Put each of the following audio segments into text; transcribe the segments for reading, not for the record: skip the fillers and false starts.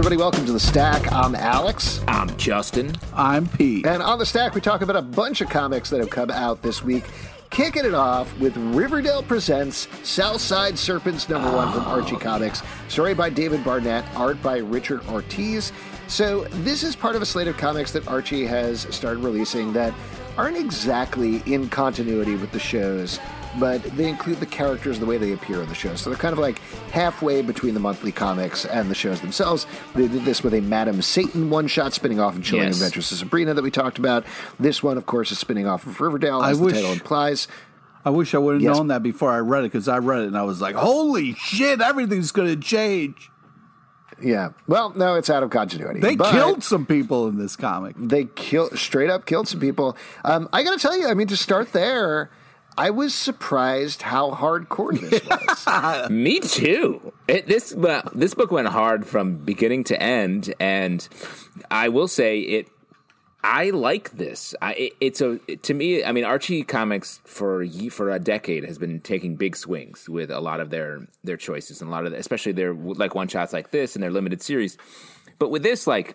everybody. Welcome to The Stack. I'm Alex. I'm Justin. I'm Pete. And on The Stack, we talk about a bunch of comics that have come out this week. Kicking it off with Riverdale Presents Southside Serpents #1 from Archie Comics. Story by David Barnett, art by Richard Ortiz. So this is part of a slate of comics that Archie has started releasing that aren't exactly in continuity with the shows, but they include the characters the way they appear in the shows. So they're kind of like halfway between the monthly comics and the shows themselves. They did this with a Madam Satan one-shot spinning off of Chilling Adventures of Sabrina that we talked about. This one, of course, is spinning off of Riverdale, as the title implies. I wish I would have known that before I read it, because I read it and I was like, holy shit, everything's going to change. Yeah. Well, no, it's out of continuity. They killed some people in this comic. They straight up killed some people. I got to tell you, I mean, to start there, I was surprised how hardcore this was. Me too. This book went hard from beginning to end, and I will say I like this. To me, I mean, Archie Comics for a decade has been taking big swings with a lot of their choices and a lot of especially their like one shots like this and their limited series. But with this, like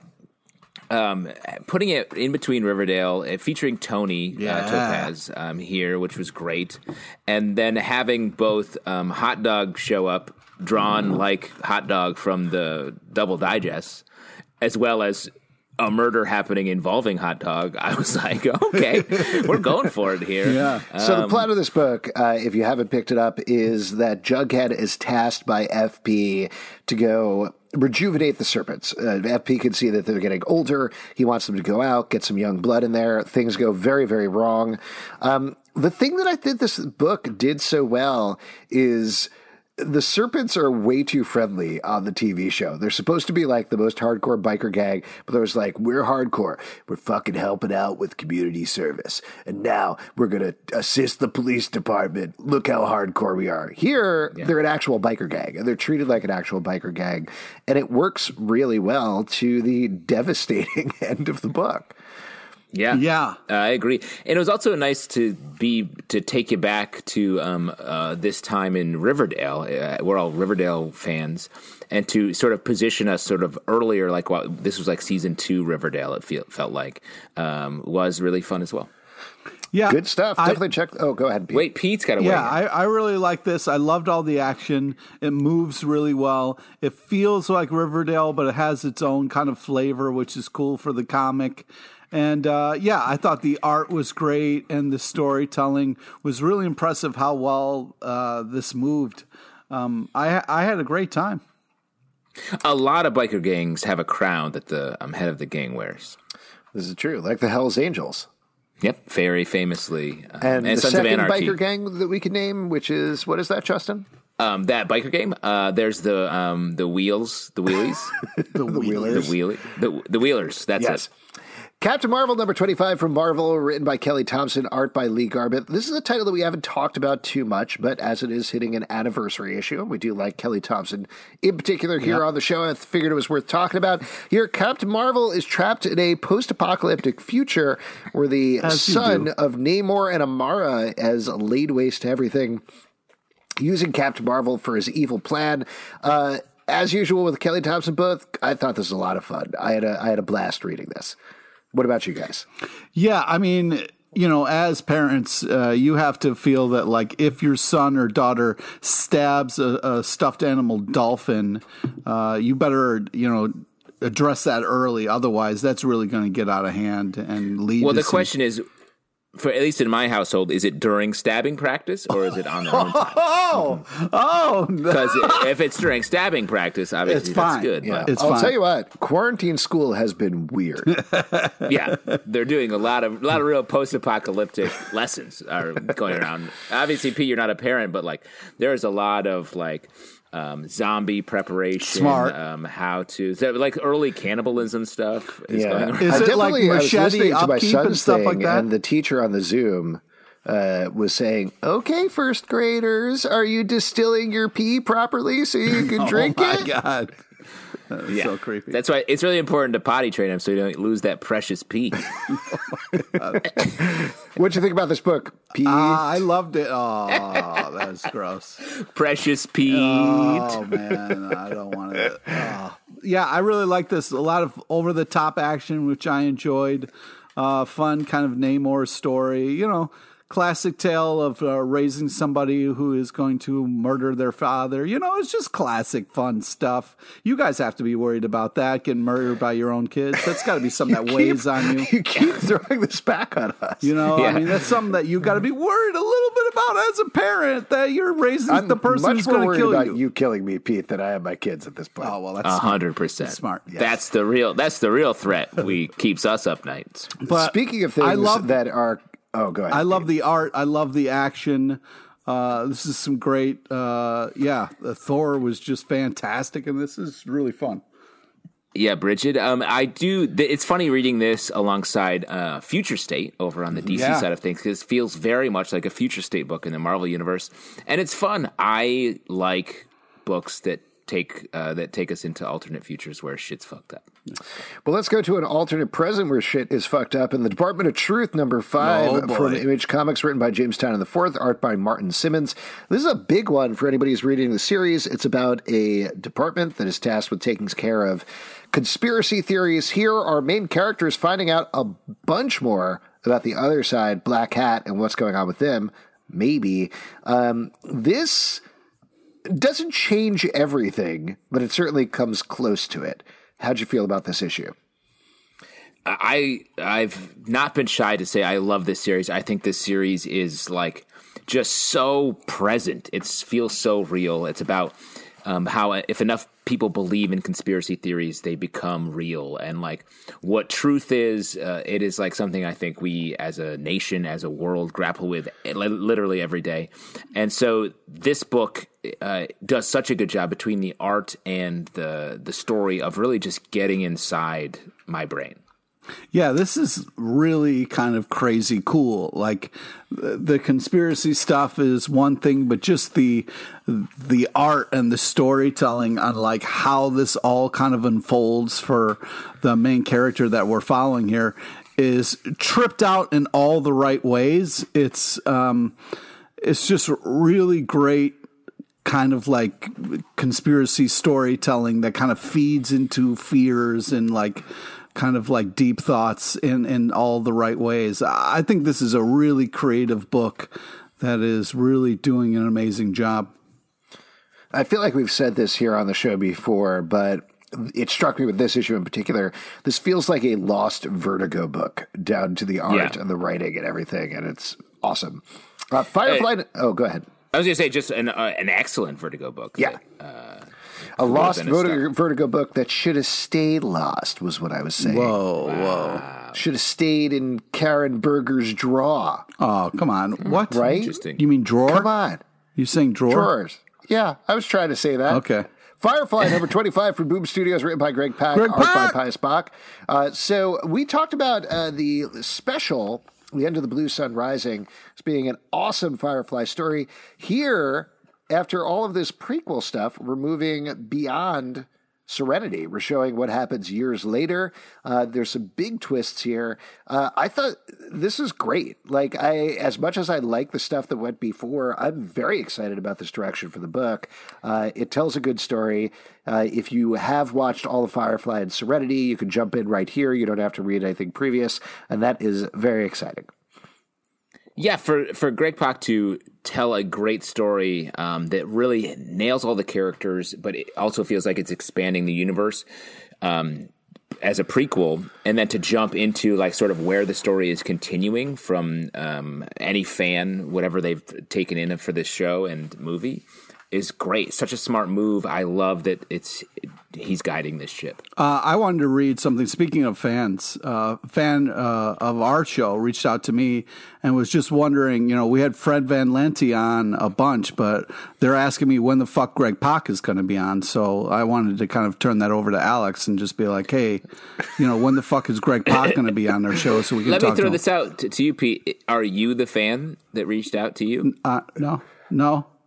putting it in between Riverdale, featuring Tony Topaz here, which was great, and then having both Hot Dog show up, drawn like Hot Dog from the Double Digest, as well as a murder happening involving Hot Dog. I was like, okay, we're going for it here. Yeah. So the plot of this book, if you haven't picked it up, is that Jughead is tasked by FP to go rejuvenate the serpents. FP can see that they're getting older. He wants them to go out, get some young blood in there. Things go very, very wrong. The thing that I think this book did so well is the serpents are way too friendly on the TV show. They're supposed to be like the most hardcore biker gang, but there's like, we're hardcore. We're fucking helping out with community service. And now we're going to assist the police department. Look how hardcore we are. Here, they're an actual biker gang, and they're treated like an actual biker gang. And it works really well to the devastating end of the book. Yeah, I agree. And it was also nice to take you back to this time in Riverdale. We're all Riverdale fans, and to sort of position us sort of earlier, like this was like season 2 Riverdale. It felt like was really fun as well. Yeah, good stuff. Definitely check. Oh, go ahead, Pete. Wait, Pete's got to wait. Yeah, I really like this. I loved all the action. It moves really well. It feels like Riverdale, but it has its own kind of flavor, which is cool for the comic. And, I thought the art was great and the storytelling was really impressive how well this moved. I had a great time. A lot of biker gangs have a crown that the head of the gang wears. This is true, like the Hells Angels. Yep, very famously. And the Sons second of Anarchy. biker gang that we can name, which is, what is that, Justin? That biker game. There's the wheelies. The wheelers. That's it. Captain Marvel #25 from Marvel, written by Kelly Thompson, art by Lee Garbett. This is a title that we haven't talked about too much, but as it is hitting an anniversary issue, we do like Kelly Thompson in particular here on the show. I figured it was worth talking about. Here, Captain Marvel is trapped in a post-apocalyptic future where the son of Namor and Amara has laid waste to everything, using Captain Marvel for his evil plan. As usual with Kelly Thompson book, I thought this was a lot of fun. I had a blast reading this. What about you guys? Yeah, I mean, as parents, you have to feel that, like, if your son or daughter stabs a stuffed animal dolphin, you better, address that early. Otherwise, that's really going to get out of hand and lead. Well, the question is, for at least in my household, is it during stabbing practice or is it on their own time? Because if it's during stabbing practice, obviously that's good. Yeah. I'll tell you what, quarantine school has been weird. Yeah, they're doing a lot of real post-apocalyptic lessons are going around. Obviously, Pete, you're not a parent, but like there's a lot of like zombie preparation, how to like early cannibalism stuff is going on. Is it like machete upkeep and stuff like that? And the teacher on the Zoom was saying, "Okay, first graders, are you distilling your pee properly so you can drink it?" Oh my God. Yeah. So creepy. That's why it's really important to potty train him so you don't lose that precious pee. What'd you think about this book, Pete? I loved it. Oh, that's gross. Precious Pete. Oh man, I don't want to. Yeah, I really like this. A lot of over the top action, which I enjoyed. Fun kind of Namor story. You know, classic tale of raising somebody who is going to murder their father. You know, it's just classic fun stuff. You guys have to be worried about that, getting murdered by your own kids. That's got to be something that weighs on you. You keep throwing this back on us. You know, I mean, that's something that you got to be worried a little bit about as a parent, that you're raising the person who's going to kill you. I'm much more worried about you killing me, Pete, than I am my kids at this point. Oh, well, that's 100%. Smart. Yes. That's the real threat. We keeps us up nights. But speaking of things that are... Oh, go ahead. I love the art. I love the action. This is some great... Thor was just fantastic, and this is really fun. Yeah, Bridget. I do. It's funny reading this alongside Future State over on the DC side of things, because it feels very much like a Future State book in the Marvel universe, and it's fun. I like books that take us into alternate futures where shit's fucked up. Well, let's go to an alternate present where shit is fucked up. In the Department of Truth, number 5 from Image Comics, written by James Tynion IV, art by Martin Simmons. This is a big one for anybody who's reading the series. It's about a department that is tasked with taking care of conspiracy theories. Here, our main character is finding out a bunch more about the other side, Black Hat, and what's going on with them. Maybe. This doesn't change everything, but it certainly comes close to it. How'd you feel about this issue? I've not been shy to say I love this series. I think this series is like just so present. It feels so real. It's about how if enough people believe in conspiracy theories, they become real. And like what truth is, it is like something I think we as a nation, as a world, grapple with literally every day. And so this book does such a good job between the art and the story of really just getting inside my brain. Yeah, this is really kind of crazy cool. Like the conspiracy stuff is one thing, but just the art and the storytelling on like how this all kind of unfolds for the main character that we're following here is tripped out in all the right ways. It's just really great kind of like conspiracy storytelling that kind of feeds into fears and like kind of like deep thoughts in all the right ways. I think this is a really creative book that is really doing an amazing job. I feel like we've said this here on the show before, but it struck me with this issue in particular. This feels like a lost Vertigo book down to the art and the writing and everything, and it's awesome. Firefly. Go ahead. I was going to say just an excellent Vertigo book. Yeah. A lost Vertigo book that should have stayed lost was what I was saying. Whoa. Should have stayed in Karen Berger's drawer. Oh, come on. What? Right? Interesting. You mean drawer? Come on. You saying drawer? Drawers. Yeah, I was trying to say that. Okay. Firefly, number 25 from Boom Studios, written by Greg Pak, art by Pius Bach. So we talked about the special, The End of the Blue Sun Rising, as being an awesome Firefly story. Here, after all of this prequel stuff, we're moving beyond Serenity. We're showing what happens years later. There's some big twists here. I thought this is great. Like, as much as I like the stuff that went before, I'm very excited about this direction for the book. It tells a good story. If you have watched all of Firefly and Serenity, you can jump in right here. You don't have to read anything previous, and that is very exciting. Yeah, for Greg Pak to tell a great story that really nails all the characters, but it also feels like it's expanding the universe as a prequel, and then to jump into like sort of where the story is continuing from any fan, whatever they've taken in for this show and movie, is great. Such a smart move. I love that he's guiding this ship. I wanted to read something. Speaking of fans, fan of our show reached out to me and was just wondering, we had Fred Van Lente on a bunch, but they're asking me when the fuck Greg Pak is going to be on. So I wanted to kind of turn that over to Alex and just be like, hey, when the fuck is Greg Pak going to be on our show so we can talk to him? Let me throw this out to you, Pete. Are you the fan that reached out to you? No.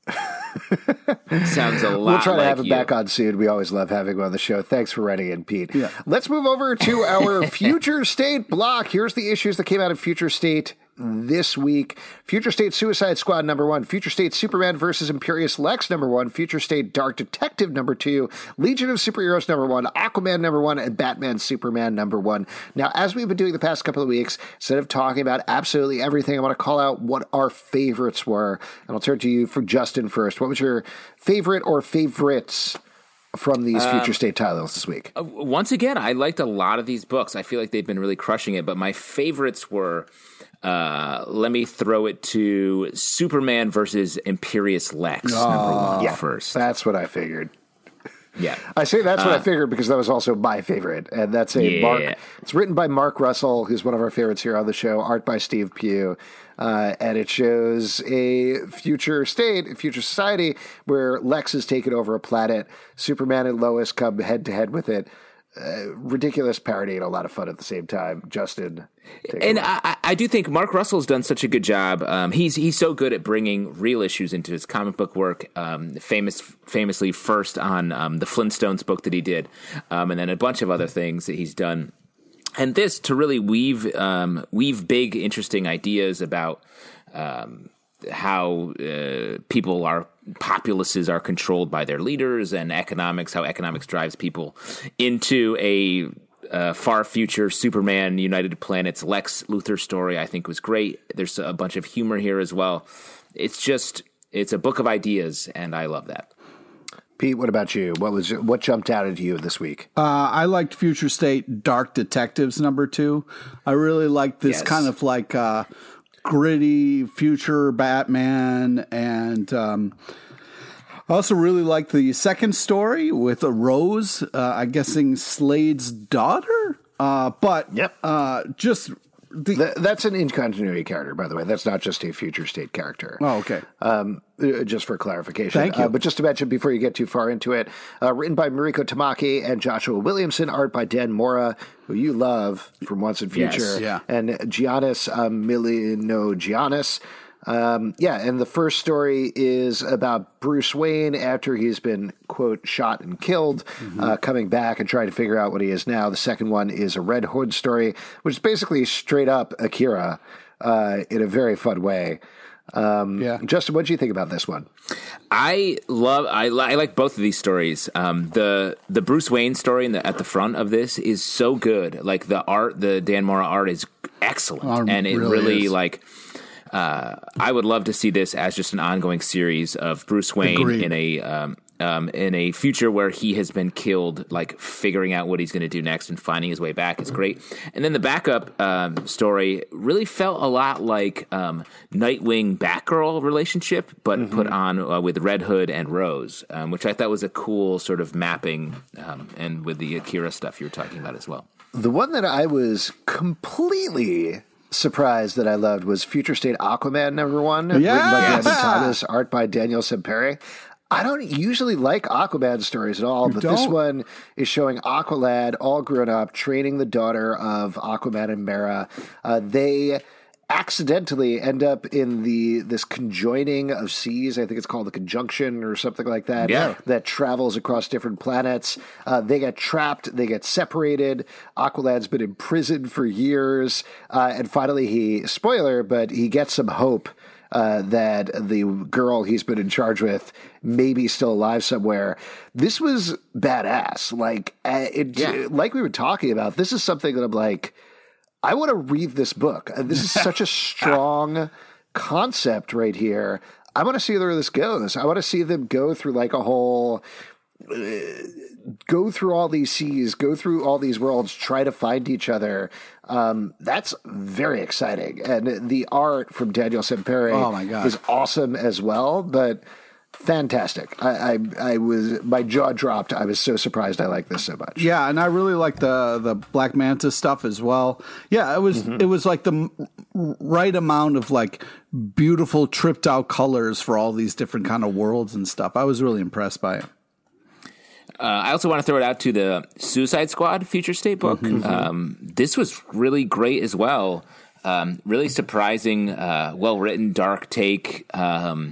Sounds a lot. We'll try to like have him you. back on soon. We always love having him on the show. Thanks for writing in, Pete. Yeah. Let's move over to our Future State block. Here's the issues that came out of Future State this week. Future State Suicide Squad #1, Future State Superman versus Imperious Lex #1, Future State Dark Detective #2, Legion of Superheroes #1, Aquaman #1, and Batman Superman #1. Now, as we've been doing the past couple of weeks, instead of talking about absolutely everything, I want to call out what our favorites were. And I'll turn to you for Justin first. What was your favorite or favorites from these Future State titles this week? Once again, I liked a lot of these books. I feel like they've been really crushing it, but my favorites were, let me throw it to Superman versus Imperious Lex #1 first. That's what I figured. Yeah. I say that's what I figured because that was also my favorite. And that's Mark. It's written by Mark Russell, who's one of our favorites here on the show, art by Steve Pugh. And it shows a future state, a future society where Lex has taken over a planet. Superman and Lois come head to head with it. Ridiculous parody and a lot of fun at the same time. Justin. And I do think Mark Russell's done such a good job. He's so good at bringing real issues into his comic book work. Famously first on the Flintstones book that he did, and then a bunch of other things that he's done. And this to really weave big, interesting ideas about how populaces are controlled by their leaders and economics, how economics drives people into a far future Superman United Planets Lex Luthor story. I think was great. There's a bunch of humor here as well. It's a book of ideas, and I love that. Pete, what about you? What jumped out at you this week? I liked Future State Dark Detectives #2. I really liked this kind of like gritty future Batman, and I also really liked the second story with a Rose, I'm guessing Slade's daughter. Just that's an in-continuity character, by the way. That's not just a Future State character. Oh, okay. Just for clarification. Thank you. But just to mention before you get too far into it, written by Mariko Tamaki and Joshua Williamson, art by Dan Mora, who you love from Once and Future, Yes, yeah. and Giannis Milino-Giannis. And the first story is about Bruce Wayne after he's been, quote, shot and killed, coming back and trying to figure out what he is now. The second one is a Red Hood story, which is basically straight up Akira in a very fun way. Justin, what do you think about this one? I like both of these stories. The Bruce Wayne story at the front of this is so good. Like the Dan Mora art is excellent, and it really is. I would love to see this as just an ongoing series of Bruce Wayne Agreed. in a future where he has been killed, like figuring out what he's going to do next and finding his way back. It's great. And then the backup story really felt a lot like Nightwing Batgirl relationship, but put on with Red Hood and Rose, which I thought was a cool sort of mapping, and with the Akira stuff you were talking about as well. The one that I was completely surprised that I loved was Future State Aquaman #1, written by Brandon Thomas, art by Daniel Semperi. I don't usually like Aquaman stories at all, but this one is showing Aqualad all grown up, training the daughter of Aquaman and Mera. They accidentally end up in this conjoining of seas. I think it's called the conjunction or something like that. Yeah. That travels across different planets. They get trapped. They get separated. Aqualad's been imprisoned for years. And finally spoiler, but he gets some hope that the girl he's been in charge with may be still alive somewhere. This was badass. Like we were talking about, this is something that I'm like, I want to read this book. This is such a strong concept right here. I want to see where this goes. I want to see them go through like a whole, go through all these seas, go through all these worlds, try to find each other. That's very exciting. And the art from Daniel Semperi is awesome as well, but fantastic. I was, my jaw dropped. I was so surprised I liked this so much. Yeah, and I really like the Black Manta stuff as well. Yeah, it was like the right amount of like beautiful tripped out colors for all these different kind of worlds and stuff. I was really impressed by it. I also want to throw it out to the Suicide Squad Future State book. This was really great as well. Really surprising, well-written, dark take.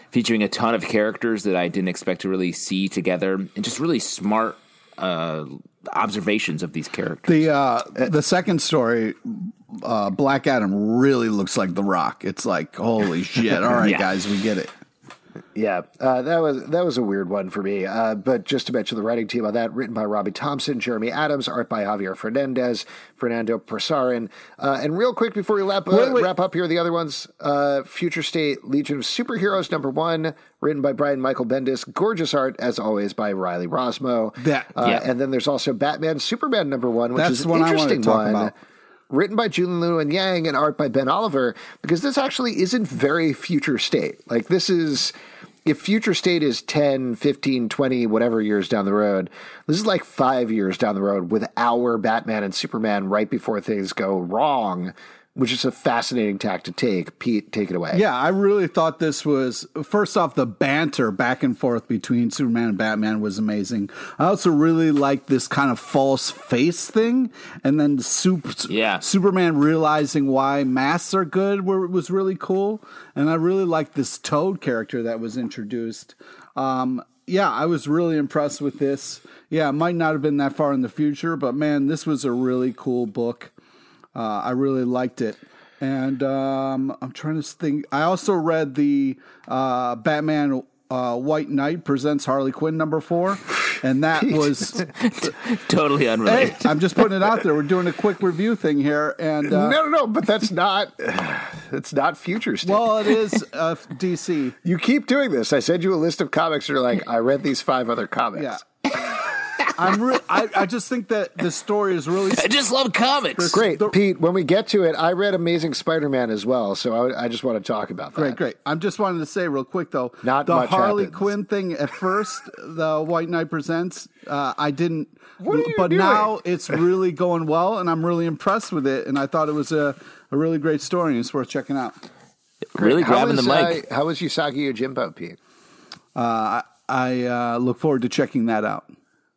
featuring a ton of characters that I didn't expect to really see together, and just really smart observations of these characters. The second story, Black Adam really looks like The Rock. It's like, holy shit! All right, guys, we get it. Yeah, that was a weird one for me. But just to mention the writing team on that, written by Robbie Thompson, Jeremy Adams, art by Javier Fernandez, Fernando Persarin. And real quick before we wrap up here, the other ones, Future State Legion of Superheroes #1, written by Brian Michael Bendis, gorgeous art as always by Riley Rosmo. And then there's also Batman Superman #1, which is an interesting one. Written by Jun Luen Yang and art by Ben Oliver, because this actually isn't very Future State. Like, this is, if Future State is 10, 15, 20, whatever years down the road, this is like 5 years down the road with our Batman and Superman right before things go wrong, which is a fascinating tack to take. Pete, take it away. Yeah, I really thought this was, first off, the banter back and forth between Superman and Batman was amazing. I also really liked this kind of false face thing, and then Superman realizing why masks are good was really cool, and I really liked this Toad character that was introduced. I was really impressed with this. Yeah, it might not have been that far in the future, but man, this was a really cool book. I really liked it. And I'm trying to think. I also read the Batman White Knight presents Harley Quinn '4. And that was totally unrelated. Hey, I'm just putting it out there. We're doing a quick review thing here. And No, but that's not, it's not Future State. Well, it is DC. You keep doing this. I send you a list of comics. And you're like, I read these 5 other comics. Yeah. I just think that the story is really. I just love comics. Great, Pete. When we get to it, I read Amazing Spider-Man as well, so I just want to talk about that. Great. I'm just wanting to say real quick though, not the much Harley happens. Quinn thing at first, the White Knight presents. I didn't, but doing? now it's really going well, and I'm really impressed with it. And I thought it was a really great story, and it's worth checking out. Really grabbing the mic. How was Usagi Yojimbo, Pete? I look forward to checking that out.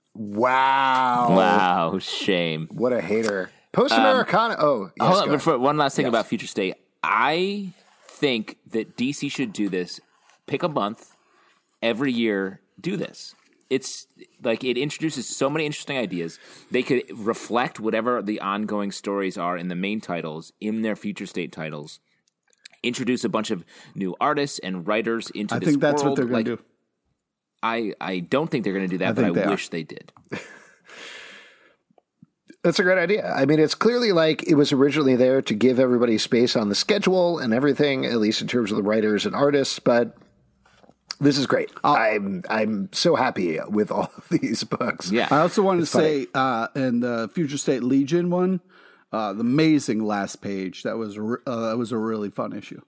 Wow, shame. What a hater. Post Americana. Hold on, but for one last thing about Future State. I think that DC should do this. Pick a month every year. Do this. It's like it introduces so many interesting ideas. They could reflect whatever the ongoing stories are in the main titles in their Future State titles. Introduce a bunch of new artists and writers into this world. I think that's what they're going to do. I don't think they're going to do that, but I wish they did. That's a great idea. I mean, it's clearly like it was originally there to give everybody space on the schedule and everything, at least in terms of the writers and artists, but this is great. I'm so happy with all of these books. Yeah. I also wanted to say in the Future State Legion one, the amazing last page, that was a really fun issue.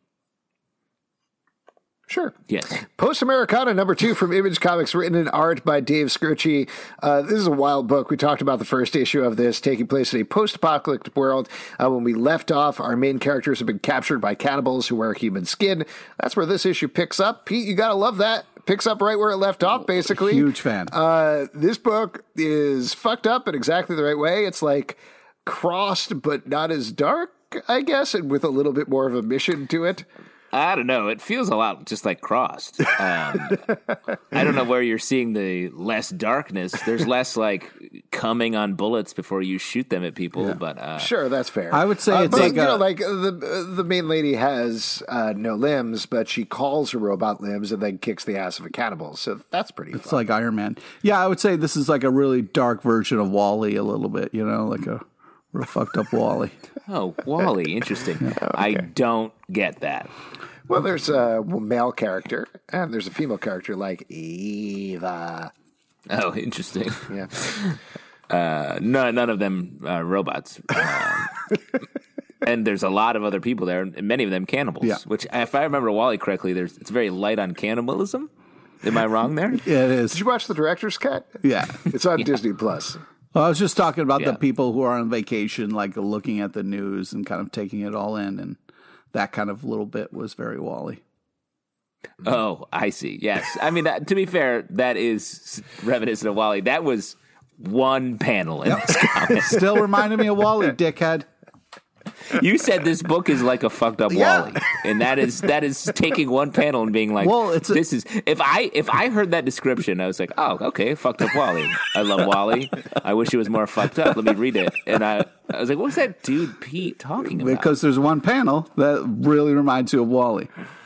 Sure. Yes. Post Americana #2 from Image Comics, written in art by Dave Scrucci. This is a wild book. We talked about the first issue of this taking place in a post-apocalyptic world. When we left off, our main characters have been captured by cannibals who wear human skin. That's where this issue picks up. Pete, you got to love that. Picks up right where it left off, basically. Huge fan. This book is fucked up in exactly the right way. It's like crossed, but not as dark, I guess, and with a little bit more of a mission to it. I don't know. It feels a lot just like Crossed. I don't know where you're seeing the less darkness. There's less like coming on bullets before you shoot them at people. But sure, that's fair. I would say it's like the main lady has no limbs, but she calls her robot limbs and then kicks the ass of a cannibal. So that's pretty. It's like Iron Man. Yeah, I would say this is like a really dark version of WALL-E a little bit. You know, like a real fucked up WALL-E. Oh, WALL-E, interesting. Okay. I don't get that. Well, there's a male character and there's a female character like Eva. Oh, interesting. Yeah. None of them robots. And there's a lot of other people there, and many of them cannibals. Yeah. Which, if I remember WALL-E correctly, it's very light on cannibalism. Am I wrong there? Yeah, it is. Did you watch the director's cut? Yeah. It's on Disney Plus. Well, I was just talking about the people who are on vacation, like looking at the news and kind of taking it all in, and that kind of little bit was very WALL-E. Oh, I see. Yes. I mean, to be fair, that is reminiscent of WALL-E. That was one panel in this comic. Still reminded me of WALL-E, dickhead. You said this book is like a fucked up Yeah. Wally, and that is taking one panel and being like, Well, this is if I heard that description, I was like, oh, okay, fucked up Wally. I love Wally. I wish it was more fucked up. Let me read it. And I was like, what's that dude Pete talking about? Because there's one panel that really reminds you of Wally.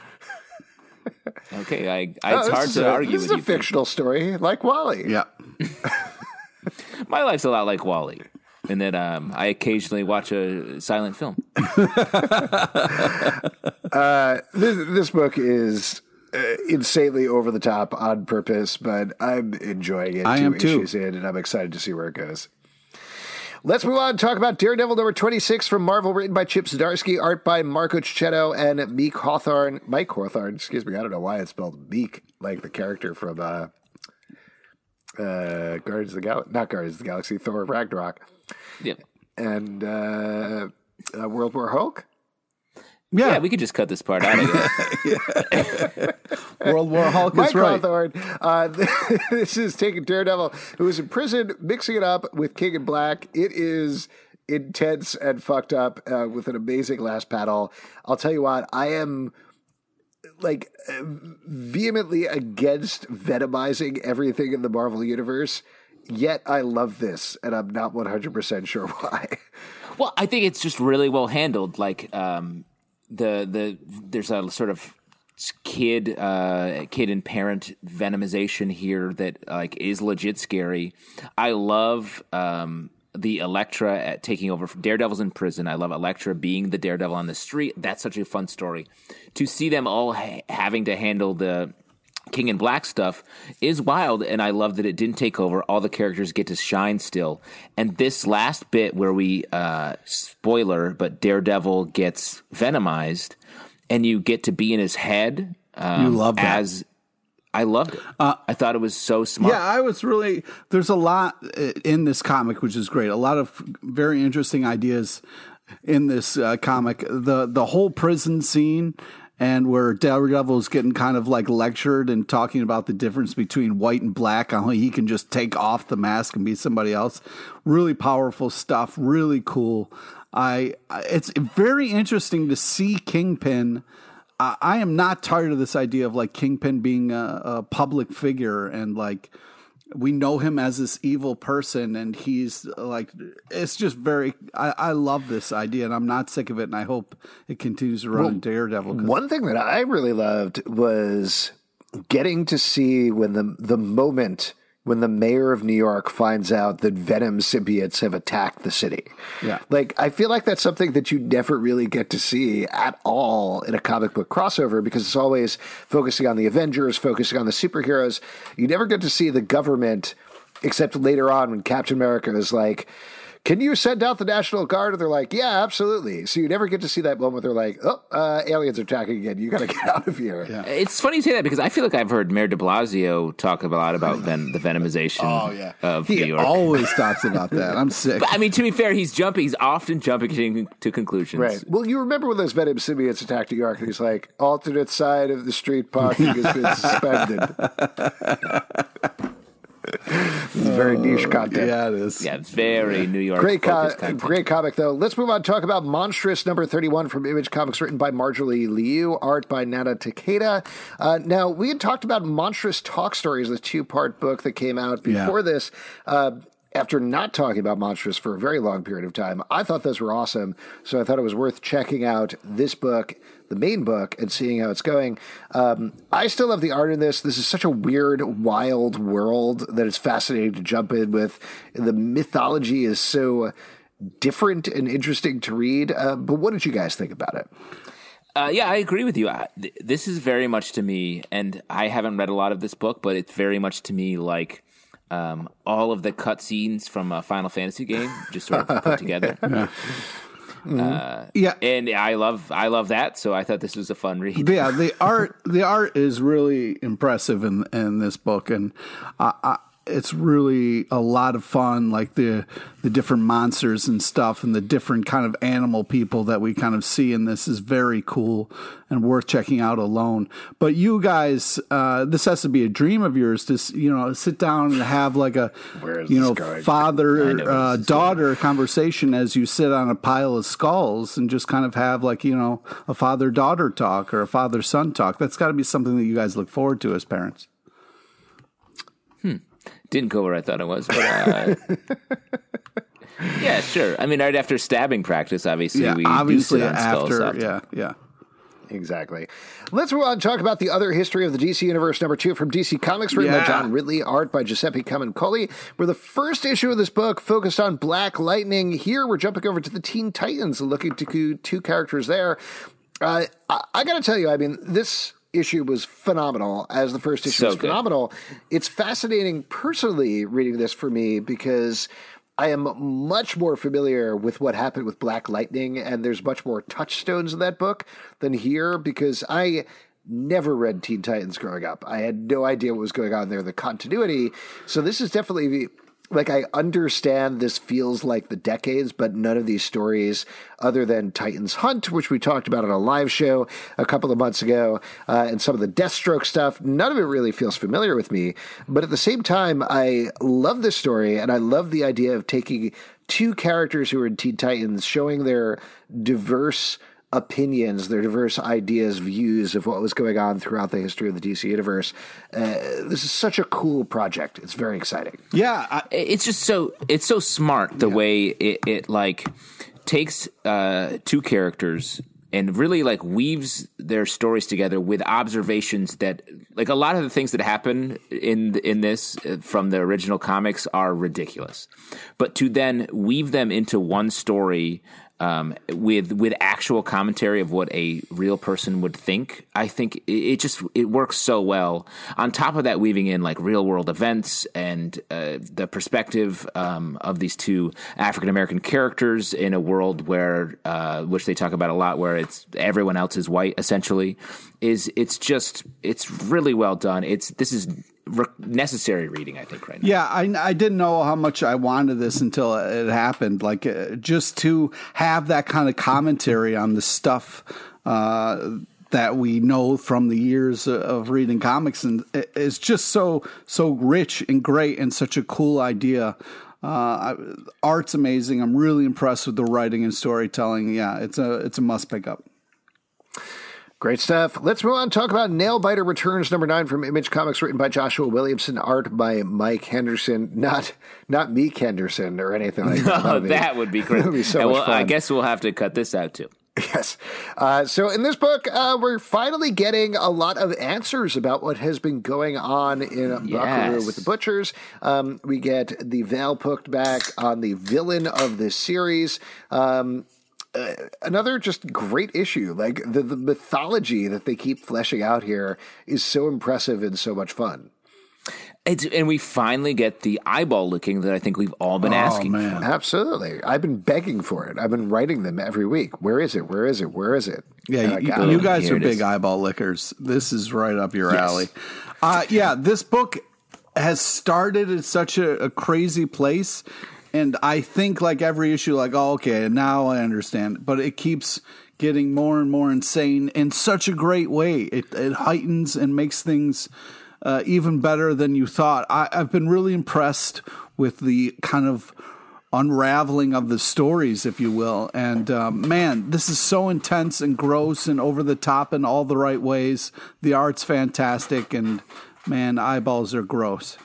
Okay, it's hard to argue This with is a you. fictional story like Wally. Yeah. My life's a lot like Wally, and that I occasionally watch a silent film. This book is insanely over the top on purpose, but I'm enjoying it. I am too. Issues in, and I'm excited to see where it goes. Let's move on and talk about Daredevil number 26 from Marvel, written by Chip Zdarsky, art by Marco Cicchetto and Mike Hawthorne, excuse me. I don't know why it's spelled Meek, like the character from Guardians of the Galaxy, not Guardians of the Galaxy, Thor Ragnarok, Yep. and World War Hulk. Yeah, we could just cut this part out of it. World War Hulk Mike is right. Hawthorne. This is taking Daredevil, who is in prison, mixing it up with King in Black. It is intense and fucked up with an amazing last panel. I'll tell you what, I am vehemently against venomizing everything in the Marvel Universe, yet I love this, and I'm not 100% sure why. Well, I think it's just really well handled. Like there's a sort of kid and parent venomization here that like is legit scary. I love the Elektra taking over. Daredevil's in prison. I love Elektra being the Daredevil on the street. That's such a fun story. To see them all having to handle the King in Black stuff is wild, and I love that it didn't take over. All the characters get to shine still. And this last bit where we, spoiler, but Daredevil gets venomized, and you get to be in his head. You love that. I loved it. I thought it was so smart. Yeah, I was really. There's a lot in this comic, which is great. A lot of very interesting ideas in this comic. The whole prison scene, and where Daredevil's getting kind of like lectured and talking about the difference between white and black, on how he can just take off the mask and be somebody else. Really powerful stuff. Really cool. It's very interesting to see Kingpin. I am not tired of this idea of like Kingpin being a public figure, and like we know him as this evil person, and he's like, it's just very, I love this idea, and I'm not sick of it, and I hope it continues to run in Daredevil. One thing that I really loved was getting to see when the moment when the mayor of New York finds out that Venom symbiotes have attacked the city. Yeah. Like, I feel like that's something that you never really get to see at all in a comic book crossover, because it's always focusing on the Avengers, focusing on the superheroes. You never get to see the government, except later on when Captain America is like, can you send out the National Guard? And they're like, yeah, absolutely. So you never get to see that moment where they're like, aliens are attacking again. You got to get out of here. Yeah. It's funny you say that, because I feel like I've heard Mayor de Blasio talk a lot about the venomization of New York. He always talks about that. I'm sick. But I mean, to be fair, he's often jumping to conclusions. Right. Well, you remember when those Venom symbiotes attacked New York, and he's like, alternate side of the street parking has been suspended. It's very niche content. Yeah, it is. Yeah, it's very New York. Great content. comic, though. Let's move on and talk about Monstrous number 31 from Image Comics, written by Marjorie Liu, art by Nana Takeda. Now, we had talked about Monstrous Talk Stories, the 2-part book that came out before this. After not talking about Monstrous for a very long period of time, I thought those were awesome. So I thought it was worth checking out this book, the main book, and seeing how it's going. I still love the art in this. This is such a weird, wild world that it's fascinating to jump in with. The mythology is so different and interesting to read. But what did you guys think about it? Yeah, I agree with you. This is very much to me, and I haven't read a lot of this book, but it's very much to me like all of the cutscenes from a Final Fantasy game, just sort of put together. And I love that. So I thought this was a fun read. Yeah, the art is really impressive in this book, and it's really a lot of fun, like the different monsters and stuff and the different kind of animal people that we kind of see in this is very cool and worth checking out alone. But you guys, this has to be a dream of yours to, sit down and have like a, father, daughter conversation as you sit on a pile of skulls and just kind of have like, a father-daughter talk or a father-son talk. That's got to be something that you guys look forward to as parents. Didn't go where I thought it was, but yeah, sure. I mean, right after stabbing practice, obviously, we do sit on skulls often. Yeah. Exactly. Let's move on and talk about the other history of the DC Universe, #2 from DC Comics, written by John Ridley, art by Giuseppe Camuncoli, where the first issue of this book focused on Black Lightning. Here, we're jumping over to the Teen Titans, looking to two characters there. I got to tell you, I mean, this issue was phenomenal, as the first issue was phenomenal. It's fascinating personally reading this for me because I am much more familiar with what happened with Black Lightning, and there's much more touchstones in that book than here because I never read Teen Titans growing up. I had no idea what was going on there, the continuity. So this is definitely... Like, I understand this feels like the decades, but none of these stories, other than Titans Hunt, which we talked about on a live show a couple of months ago, and some of the Deathstroke stuff, none of it really feels familiar with me. But at the same time, I love this story, and I love the idea of taking two characters who are in Teen Titans, showing their diverse opinions, their diverse ideas, views of what was going on throughout the history of the DC Universe. This is such a cool project. It's very exciting. Yeah. It's just it's so smart the way it like takes two characters and really like weaves their stories together with observations that like a lot of the things that happen in this from the original comics are ridiculous, but to then weave them into one story with actual commentary of what a real person would think, I think it works so well. On top of that, weaving in like real world events and the perspective of these two African American characters in a world where which they talk about a lot, where it's everyone else is white essentially. It's really well done. This is necessary reading, I think, right now. Yeah, I didn't know how much I wanted this until it happened. Like, just to have that kind of commentary on the stuff that we know from the years of reading comics, and it's just so rich and great and such a cool idea. Art's amazing. I'm really impressed with the writing and storytelling. Yeah, it's a must pick up. Great stuff. Let's move on and talk about Nailbiter Returns #9 from Image Comics, written by Joshua Williamson, art by Mike Henderson. Not Meek Henderson or anything like that. No, that would be great. That would be so much fun. I guess we'll have to cut this out too. Yes. So in this book, we're finally getting a lot of answers about what has been going on in Buckaroo with the Butchers. We get the veil poked back on the villain of this series. Another just great issue. Like the mythology that they keep fleshing out here is so impressive and so much fun. And we finally get the eyeball licking that I think we've all been asking for. Absolutely. I've been begging for it. I've been writing them every week. Where is it? Where is it? Where is it? Yeah, you guys are big eyeball lickers. This is right up your alley. This book has started at such a crazy place. And I think like every issue, like, oh, okay, now I understand. But it keeps getting more and more insane in such a great way. It heightens and makes things even better than you thought. I've been really impressed with the kind of unraveling of the stories, if you will. And man, this is so intense and gross and over the top in all the right ways. The art's fantastic, and man, eyeballs are gross.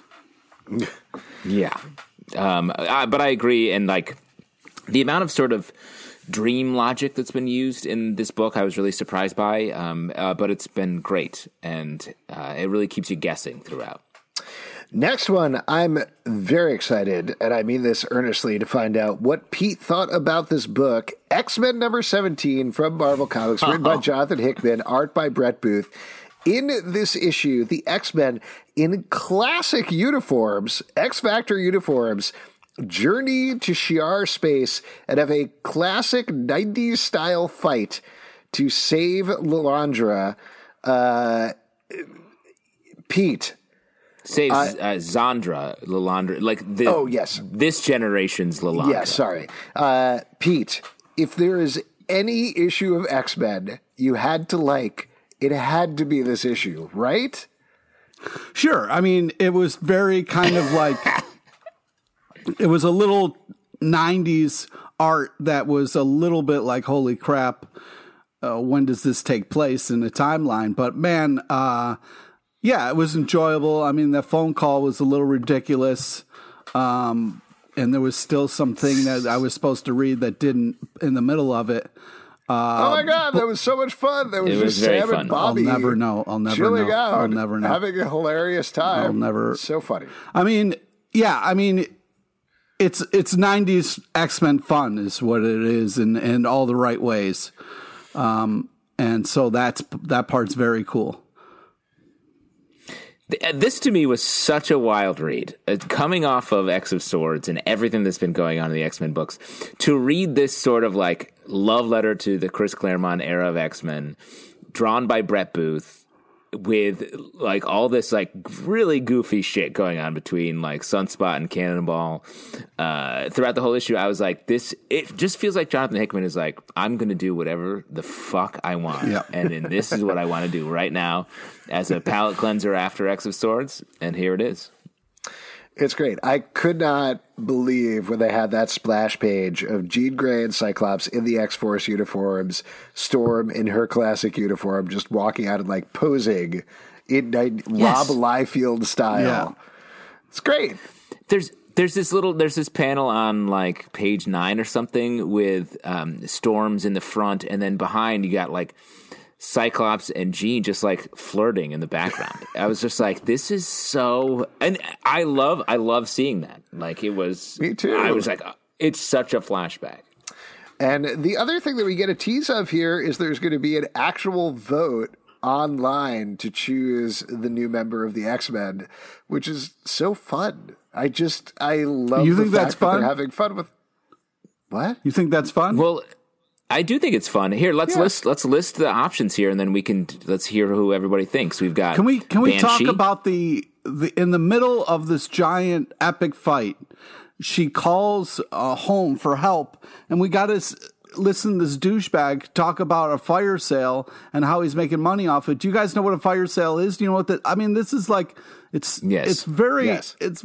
Yeah. But I agree, and like the amount of sort of dream logic that's been used in this book, I was really surprised by. But it's been great, and it really keeps you guessing throughout. Next one, I'm very excited, and I mean this earnestly, to find out what Pete thought about this book. X-Men #17 from Marvel Comics, written by Jonathan Hickman, art by Brett Booth. In this issue, the X-Men in classic uniforms, X-Factor uniforms, journey to Shi'ar space and have a classic 90s style fight to save Lilandra. Pete, Say Zandra, Lilandra, like Oh, yes. this generation's Lilandra. Yes, sorry. Pete, if there is any issue of X-Men you had to like, it had to be this issue, right? Sure. I mean, it was very kind of like, it was a little 90s art that was a little bit like, holy crap, when does this take place in the timeline? But man, yeah, it was enjoyable. I mean, the phone call was a little ridiculous. And there was still something that I was supposed to read that didn't in the middle of it. Oh my God, that was so much fun. That was It was just very Sam fun. and Bobby. I'll never know. I'll never chilling know. out, I'll never know. having a hilarious time. I'll never. So funny. I mean, yeah. I mean, it's 90s X-Men fun is what it is, in all the right ways. And so that part's very cool. This to me was such a wild read. Coming off of X of Swords and everything that's been going on in the X-Men books, to read this sort of like love letter to the Chris Claremont era of X-Men, drawn by Brett Booth, with like all this like really goofy shit going on between like Sunspot and Cannonball throughout the whole issue, I was like, it just feels like Jonathan Hickman is like, I'm going to do whatever the fuck I want. Yeah. And then this is what I want to do right now as a palate cleanser after X of Swords. And here it is. It's great. I could not believe when they had that splash page of Jean Grey and Cyclops in the X-Force uniforms, Storm in her classic uniform, just walking out and like posing in Rob Liefeld style. Yeah. It's great. There's this panel on like page 9 or something with Storms in the front, and then behind you got like Cyclops and Jean just like flirting in the background. I was just like, this is so, and I love seeing that. Like it was, me too. I was like, it's such a flashback. And the other thing that we get a tease of here is there's going to be an actual vote online to choose the new member of the X-Men, which is so fun. I love You the think fact that's that fun? they're having fun with what? You think that's fun? Well, I do think it's fun. Here, let's list the options here, and then let's hear who everybody thinks. We've got. Can we Banshee. talk about the in the middle of this giant epic fight? She calls home for help, and we got to listen to this douchebag talk about a fire sale and how he's making money off it. Do you guys know what a fire sale is? Do you know what that? I mean, this is like it's very Yes. it's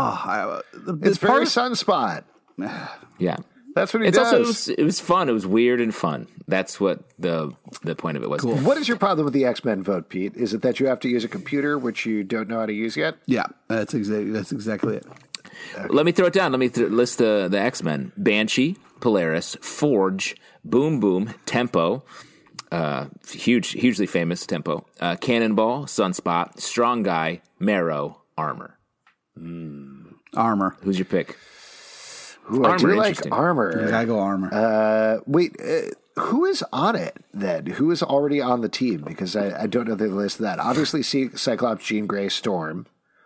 very Sunspot. Yeah. That's what he It's does. also it was fun. It was weird and fun. That's what the point of it was. Cool. What is your problem with the X-Men vote, Pete? Is it that you have to use a computer which you don't know how to use yet? Yeah, that's exactly it. Let me throw it down. Let me list the X-Men: Banshee, Polaris, Forge, Boom Boom, Tempo, hugely famous Tempo, Cannonball, Sunspot, Strong Guy, Marrow, Armor. Armor. Who's your pick? Ooh, I do Armor, like interesting. Armor. Yeah, I go Armor. Wait, who is on it then? Who is already on the team? Because I don't know the list of that. Obviously, Cyclops, Jean Grey, Storm.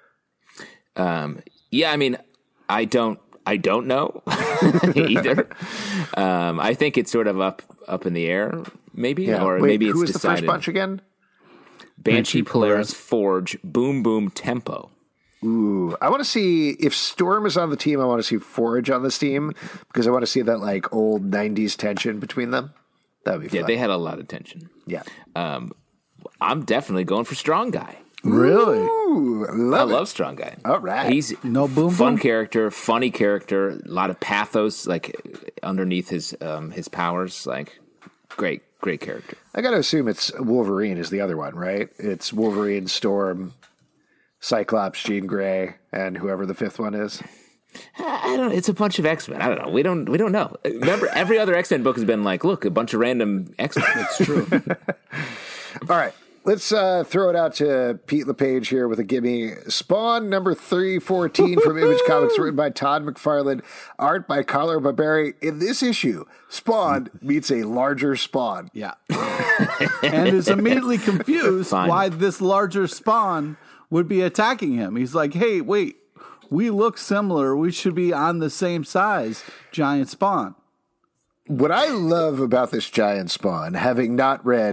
Yeah, I mean, I don't know either. I think it's sort of up in the air, maybe, or Wait, maybe it's who is decided. the first bunch again? Banshee, Polaris, Forge, Boom Boom, Tempo. Ooh, I want to see if Storm is on the team. I want to see Forge on this team because I want to see that like old '90s tension between them. That would be fun. Yeah, they had a lot of tension. Yeah. I'm definitely going for Strong Guy. Really? Ooh, I love it. love Strong Guy. All right. He's No Boom fun Boom? character, funny character, a lot of pathos like underneath his powers. Like great character. I got to assume it's Wolverine is the other one, right? It's Wolverine, Storm, Cyclops, Jean Grey, and whoever the fifth one is. I don't know. It's a bunch of X-Men. I don't know. We don't know. Remember, every other X-Men book has been like, look, a bunch of random X-Men. It's true. All right. Let's throw it out to Pete LePage here with a gimme. Spawn number 314 from Image Comics, written by Todd McFarlane, art by Carlo Barberi. In this issue, Spawn meets a larger Spawn. Yeah. And is immediately confused Fine. why this larger Spawn would be attacking him. He's like, hey, wait, we look similar. We should be on the same size, giant Spawn. What I love about this giant Spawn, having not read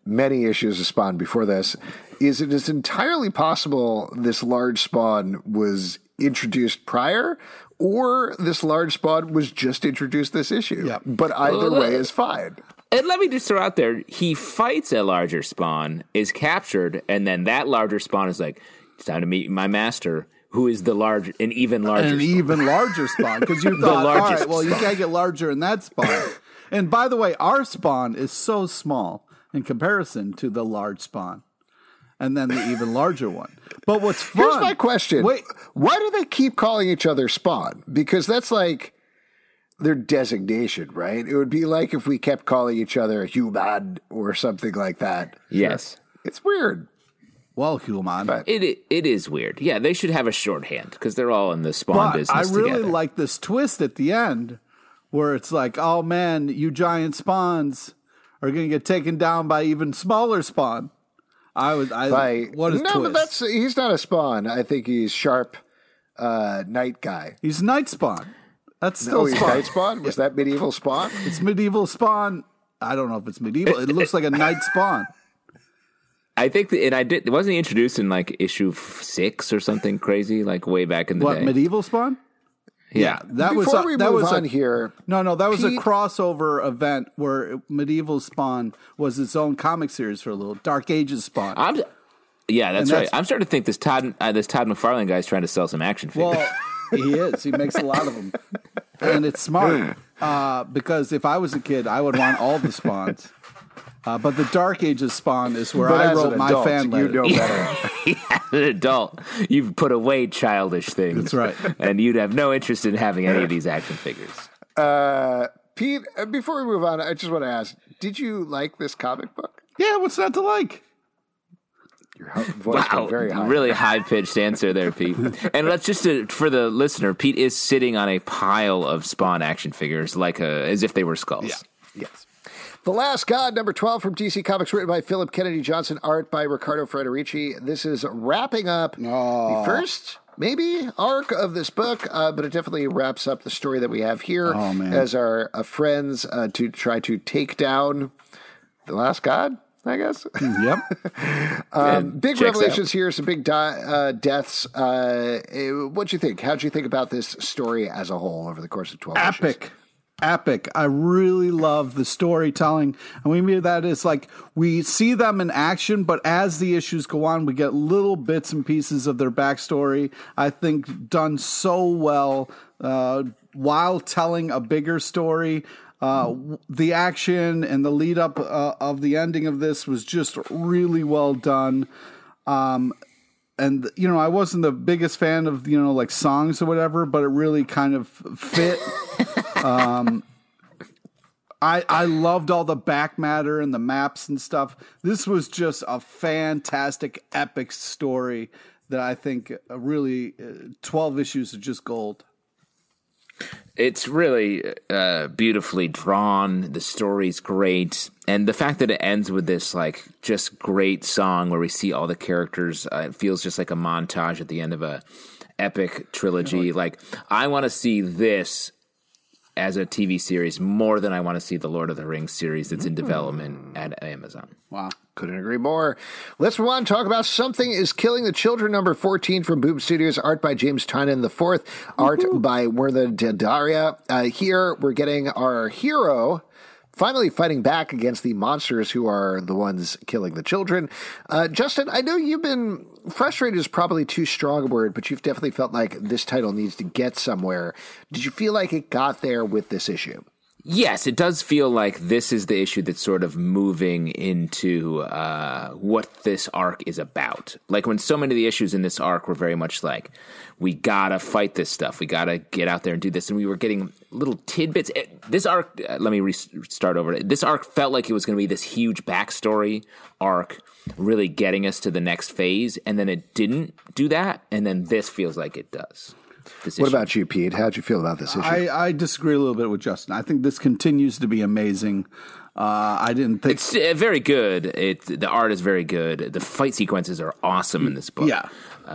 many issues of Spawn before this, is it is entirely possible this large Spawn was introduced prior, or this large Spawn was just introduced this issue. Yep. But either way is fine. And let me just throw out there, he fights a larger Spawn, is captured, and then that larger Spawn is like, it's time to meet my master, who is an even larger Spawn. Even larger Spawn, because you thought, all right, well, you Spawn. can't get larger in that Spawn. And by the way, our Spawn is so small in comparison to the large Spawn. And then the even larger one. But what's fun... Here's my question. Wait. Why do they keep calling each other Spawn? Because that's like their designation, right? It would be like if we kept calling each other Human or something like that. Yes. It's weird. Well, Human. But It is weird. Yeah, they should have a shorthand because they're all in the Spawn But business I really together. like this twist at the end where it's like, oh man, you giant Spawns are going to get taken down by even smaller Spawn. What a twist. But he's not a Spawn. I think he's Sharp Night Guy. He's Night Spawn. That's still He's Spawn. Night Spawn? Was that medieval Spawn? It's medieval Spawn. I don't know if it's medieval. It looks like a Night Spawn. I think, wasn't he introduced in like issue 6 or something crazy, like way back in the What, day? medieval Spawn? Yeah. That was Before we that move was on here, No, that was Pete- a crossover event where Medieval Spawn was its own comic series for a little. Dark Ages Spawn. Yeah, that's And right. that's- I'm starting to think this Todd McFarlane guy is trying to sell some action figures. Well, he is. He makes a lot of them, and it's smart because if I was a kid, I would want all the Spawns. But the Dark Ages Spawn is where but I as wrote an my adult, fan letter. you know better. As an adult, you've put away childish things. That's right. And you'd have no interest in having any of these action figures. Pete, before we move on, I just want to ask, did you like this comic book? Yeah, what's not to like? Your voice got very high. Really high-pitched answer there, Pete. And let's just, for the listener, Pete is sitting on a pile of Spawn action figures as if they were skulls. Yeah. Yes. The Last God, number 12 from DC Comics, written by Philip Kennedy Johnson, art by Riccardo Federici. This is wrapping up the first, maybe, arc of this book, but it definitely wraps up the story that we have here as our friends to try to take down the Last God, I guess. Yep. Big revelations here, some big deaths. What'd you think? How'd you think about this story as a whole over the course of 12 issues? Epic. I really love the storytelling. And we mean that is like we see them in action, but as the issues go on, we get little bits and pieces of their backstory. I think done so well while telling a bigger story. The action and the lead up of the ending of this was just really well done. And, I wasn't the biggest fan of, like songs or whatever, but it really kind of fit. I loved all the back matter and the maps and stuff. This was just a fantastic, epic story that I think really 12 issues of just gold. It's really beautifully drawn. The story's great. And the fact that it ends with this, like, just great song where we see all the characters, it feels just like a montage at the end of a epic trilogy. Like, I want to see this as a TV series more than I want to see the Lord of the Rings series that's in development at Amazon. Wow. Couldn't agree more. Let's move on and talk about Something is Killing the Children, number 14 from Boom Studios, art by James Tynion IV, art by Werner Daria. Here we're getting our hero finally fighting back against the monsters who are the ones killing the children. Justin, I know you've been frustrated is probably too strong a word, but you've definitely felt like this title needs to get somewhere. Did you feel like it got there with this issue? Yes, it does feel like this is the issue that's sort of moving into what this arc is about. Like when so many of the issues in this arc were very much like, we gotta fight this stuff. We gotta get out there and do this. And we were getting little tidbits. This arc, let me start over. This arc felt like it was going to be this huge backstory arc, really getting us to the next phase. And then it didn't do that. And then this feels like it does. What about you, Pete? How'd you feel about this issue? I disagree a little bit with Justin. I think this continues to be amazing. I didn't think it's very good. The art is very good. The fight sequences are awesome in this book. Yeah.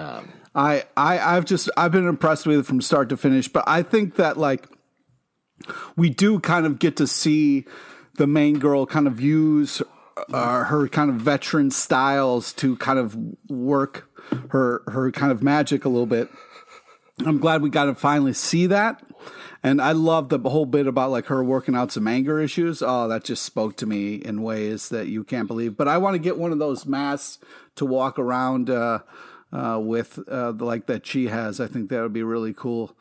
I've been impressed with it from start to finish, but I think that like we do kind of get to see the main girl kind of use her kind of veteran styles to kind of work her kind of magic a little bit. I'm glad we got to finally see that. And I love the whole bit about like her working out some anger issues. Oh, that just spoke to me in ways that you can't believe. But I want to get one of those masks to walk around with like that she has. I think that would be really cool.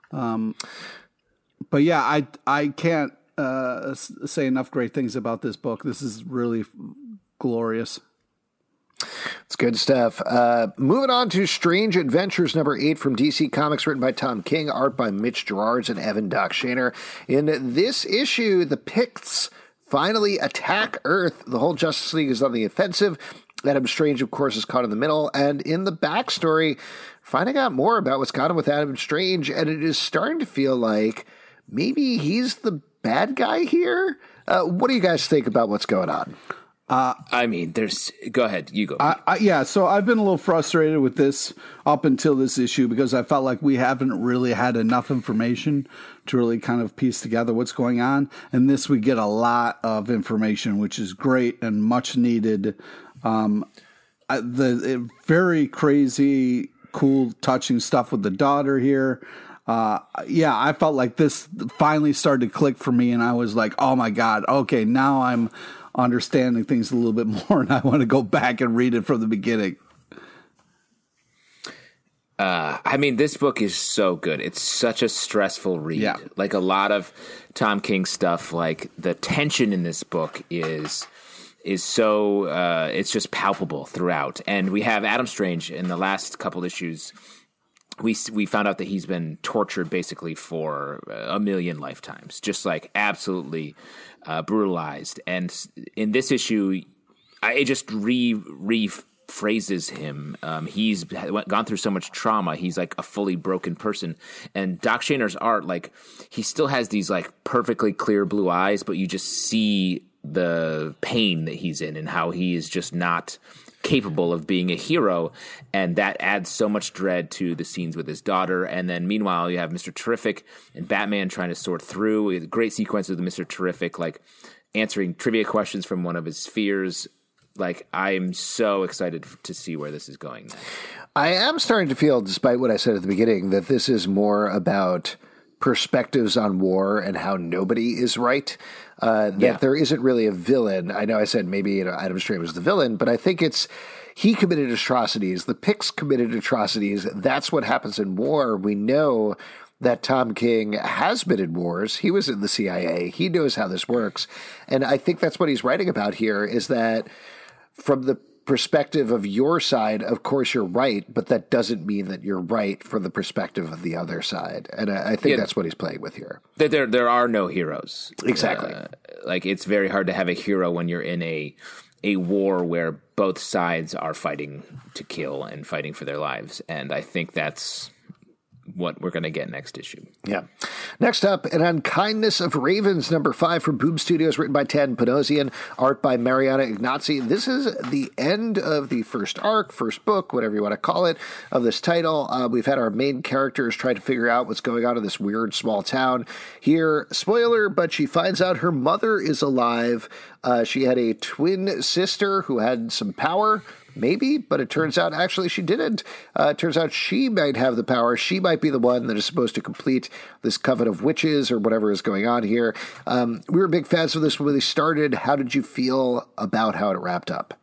But yeah, I can't say enough great things about this book. This is really glorious. It's good stuff. Moving on to Strange Adventures number 8 from DC Comics, written by Tom King, art by Mitch Gerards and Evan Doc Shaner. In this issue, the Picts finally attack Earth. The whole Justice League is on the offensive. Adam Strange, of course, is caught in the middle. And in the backstory, finding out more about what's gone on with Adam Strange, and it is starting to feel like maybe he's the bad guy here. What do you guys think about what's going on? I mean, go ahead, you go. Yeah, so I've been a little frustrated with this up until this issue because I felt like we haven't really had enough information to really kind of piece together what's going on. And this, we get a lot of information, which is great and much needed. The very crazy, cool, touching stuff with the daughter here. Yeah, I felt like this finally started to click for me, and I was like, oh my God, okay, now I'm understanding things a little bit more, and I want to go back and read it from the beginning. I mean, this book is so good. It's such a stressful read. Yeah. Like a lot of Tom King stuff, like the tension in this book is so it's just palpable throughout. And we have Adam Strange in the last couple issues. We found out that he's been tortured basically for a million lifetimes, just like absolutely brutalized. And in this issue, it just rephrases him. He's gone through so much trauma. He's like a fully broken person. And Doc Shaner's art, like he still has these like perfectly clear blue eyes, but you just see the pain that he's in and how he is just not capable of being a hero, and that adds so much dread to the scenes with his daughter. And then meanwhile, you have Mr. Terrific and Batman trying to sort through a great sequence of the Mr. Terrific, like answering trivia questions from one of his spheres. Like, I'm so excited to see where this is going now. I am starting to feel, despite what I said at the beginning, that this is more about perspectives on war and how nobody is right. That there isn't really a villain. I know I said maybe Adam Strange was the villain, but I think it's he committed atrocities. The Picts committed atrocities. That's what happens in war. We know that Tom King has been in wars. He was in the CIA. He knows how this works. And I think that's what he's writing about here, is that from the perspective of your side, of course you're right, but that doesn't mean that you're right from the perspective of the other side. And I think that's what he's playing with here. There are no heroes. Exactly. Like, it's very hard to have a hero when you're in a war where both sides are fighting to kill and fighting for their lives. And I think that's what we're going to get next issue. Yeah. Next up, An Unkindness of Ravens, number 5 from Boom Studios, written by Tan Panosian, art by Mariana Ignazi. This is the end of the first arc, first book, whatever you want to call it, of this title. We've had our main characters try to figure out what's going on in this weird small town. Here, spoiler, but she finds out her mother is alive. She had a twin sister who had some power. Maybe, but it turns out actually she didn't. It turns out she might have the power. She might be the one that is supposed to complete this coven of witches or whatever is going on here. We were big fans of this when they started. How did you feel about how it wrapped up?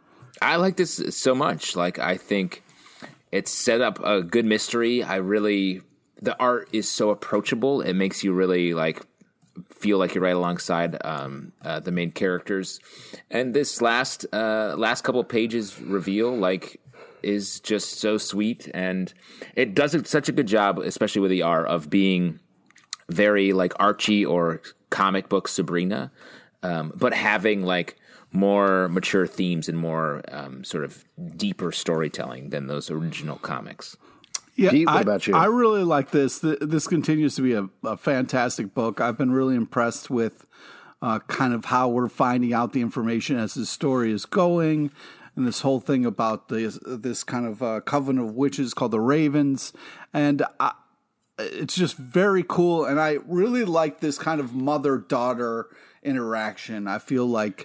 I like this so much. Like, I think it's set up a good mystery. The art is so approachable. It makes you really like feel like you're right alongside the main characters, and this last couple of pages reveal is just so sweet, and it does such a good job, especially with the art, of being very like Archie or comic book Sabrina, but having like more mature themes and more sort of deeper storytelling than those original comics. Yeah, Pete, what about you? I really like this. This continues to be a fantastic book. I've been really impressed with kind of how we're finding out the information as the story is going, and this whole thing about this kind of coven of witches called the Ravens, and it's just very cool. And I really like this kind of mother-daughter interaction. I feel like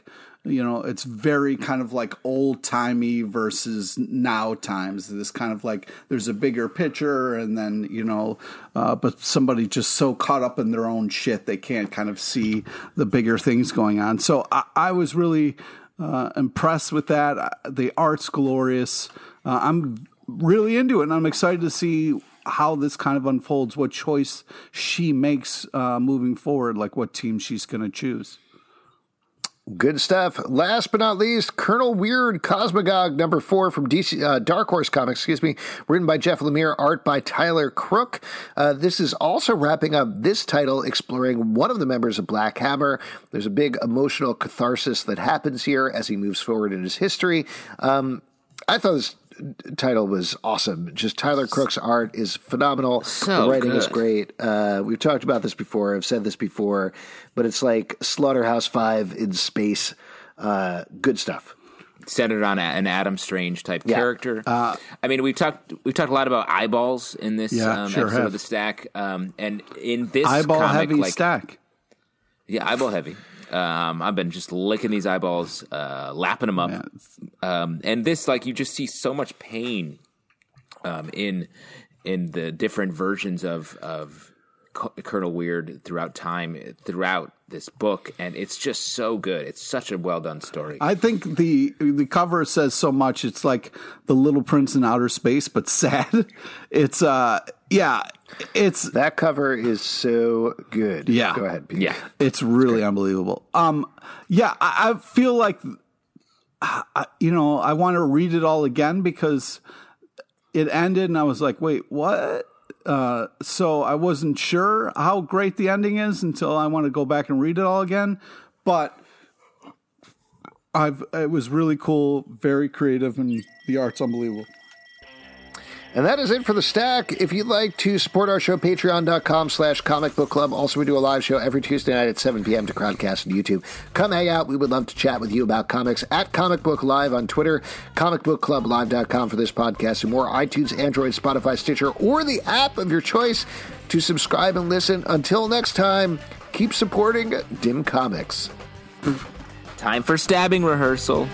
it's very kind of like old timey versus now times. This kind of like there's a bigger picture, and then but somebody just so caught up in their own shit they can't kind of see the bigger things going on. So I was really impressed with that. The art's glorious. I'm really into it, and I'm excited to see how this kind of unfolds, what choice she makes moving forward, like what team she's going to choose. Good stuff. Last but not least, Colonel Weird Cosmogog #4 from DC Dark Horse Comics, written by Jeff Lemire, art by Tyler Crook. This is also wrapping up this title, exploring one of the members of Black Hammer. There's a big emotional catharsis that happens here as he moves forward in his history. I thought this title was awesome. Just Tyler Crook's art is phenomenal. So the writing good. is great. We've talked about this before. I've said this before, but it's like Slaughterhouse-5 in space. Good stuff. Centered on an Adam Strange type character. I mean, we've talked a lot about eyeballs in this episode of the stack, and in this eyeball comic, heavy stack. Yeah, eyeball heavy. I've been just licking these eyeballs, lapping them up. And this, like, you just see so much pain in the different versions of Colonel Weird throughout this book, and it's just so good. It's such a well done story. I think the cover says so much. It's like The Little Prince in Outer Space, but sad. It's it's that cover is so good. Yeah, go ahead, Pete. Yeah, it's really unbelievable. I feel like I want to read it all again because it ended, and I was like, wait, what? So I wasn't sure how great the ending is until I want to go back and read it all again. But it was really cool, very creative, and the art's unbelievable. And that is it for the stack. If you'd like to support our show, patreon.com/Comic Book Club. Also, we do a live show every Tuesday night at 7 p.m. to Crowdcast and YouTube. Come hang out. We would love to chat with you about comics at Comic Book Live on Twitter, comicbookclublive.com for this podcast, and more iTunes, Android, Spotify, Stitcher, or the app of your choice to subscribe and listen. Until next time, keep supporting Dim Comics. Time for stabbing rehearsal.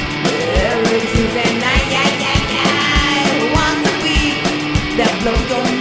Blow your